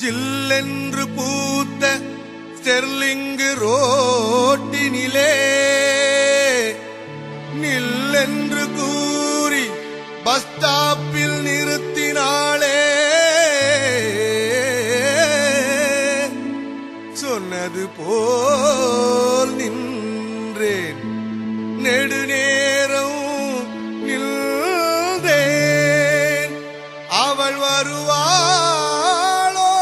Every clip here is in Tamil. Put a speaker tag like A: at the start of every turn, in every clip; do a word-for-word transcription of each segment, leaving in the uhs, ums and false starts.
A: சில்லென்று பூத்த ஸ்டெர்லிங்கு ரோட்டினிலே நில்லென்று கூறி பஸ் ஸ்டாப்பில் நிறுத்தினாளே. சொன்னது போல் நின்றேன், நெடுநேரம் நின்றேன். அவள் வருவாளோ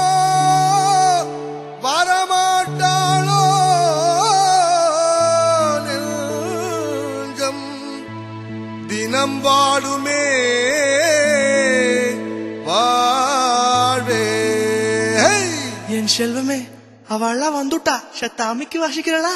A: வரமாட்டாளோ நெஞ்சம் தினம் வாடுமே வாழ்வே.
B: என் செல்வமே, அவள்லாம் வந்துட்டா, சத்தாமிக்கு வாசிக்கிறளா?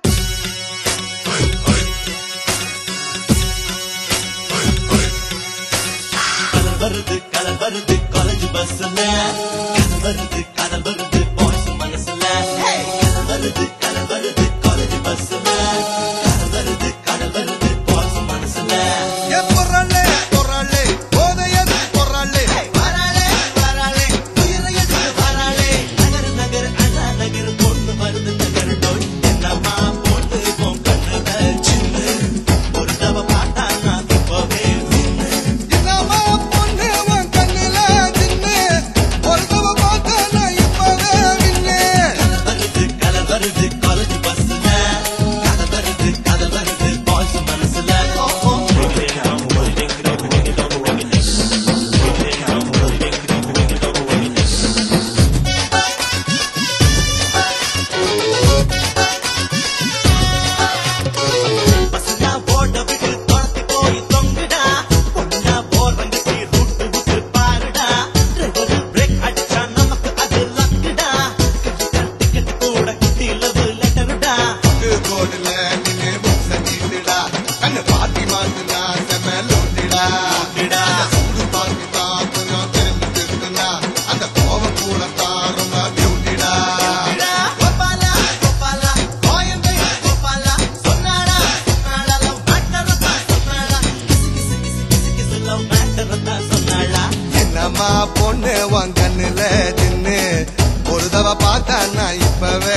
C: வருது கலர் வருது காலேஜ் பஸ்ல, கலர் வருது கலர் வருது பாய்ஸ் மனசுல. கலர் வருது கலர் வருது காலேஜ் பஸ்ல, கலர் வருது கலர் வருது பாய்ஸ் மனசுல.
A: ஏ பொறாளே பொறாளே போதையது பொறாளே,
C: வராளே வராளே உயிரையது வராளே. நகர் நகர் அண்ணா நகர் பொண்ணு வருது நகர் டோய். என்னம்மா பொண்ணு உன் கண்ணுல சின்ன ஒரு தவ பாட்டா நான் இப்பவே நின்னு.
A: என்னம்மா பொண்ணு உன் கண்ணுல சின்ன ஒரு தவ பாட்டா நான் இப்பவே நின்னு.
C: வருது கலர் வருது காலேஜ் பஸ்ல, கலர் வருது கலர் வருது பாய்ஸ் மனசுல. பசங்க ஓட விட்டு துரத்தி போய் தொங்குடா, பொண்ணா போறவங்க ரூட்டு விட்டு பாருடா. டிரைவர் பிரேக் அடிச்சா நமக்கு அது லக்குடா, டிக்கெட் கூட கிட்டி லவ் லெட்டருடா.
A: கோடுல நின்னு புக்ஸ நீட்டுடா, கண்ணு பாத்தி மாத்துனா செம லோட்டிடா. சூடு பாத்தி தான் கொஞ்சம் திரும்பி திருத்துனா, அந்த கோவம் கூட தான் ரொம்ப பியூட்டிடா.
C: கோபாலா கோபாலா கோயம்பை கோபாலா சொன்னாடா சொன்னாடா லவ் மேட்டரதா சொன்னாடா. கிசு கிசு கிசு கிசு கிசு லவ் மேட்டரதா சொன்னாடா.
A: என்னம்மா பொண்ணு உன் கண்ணுல தின்னு ஒரு தவ பார்த்தா நான் இப்பவே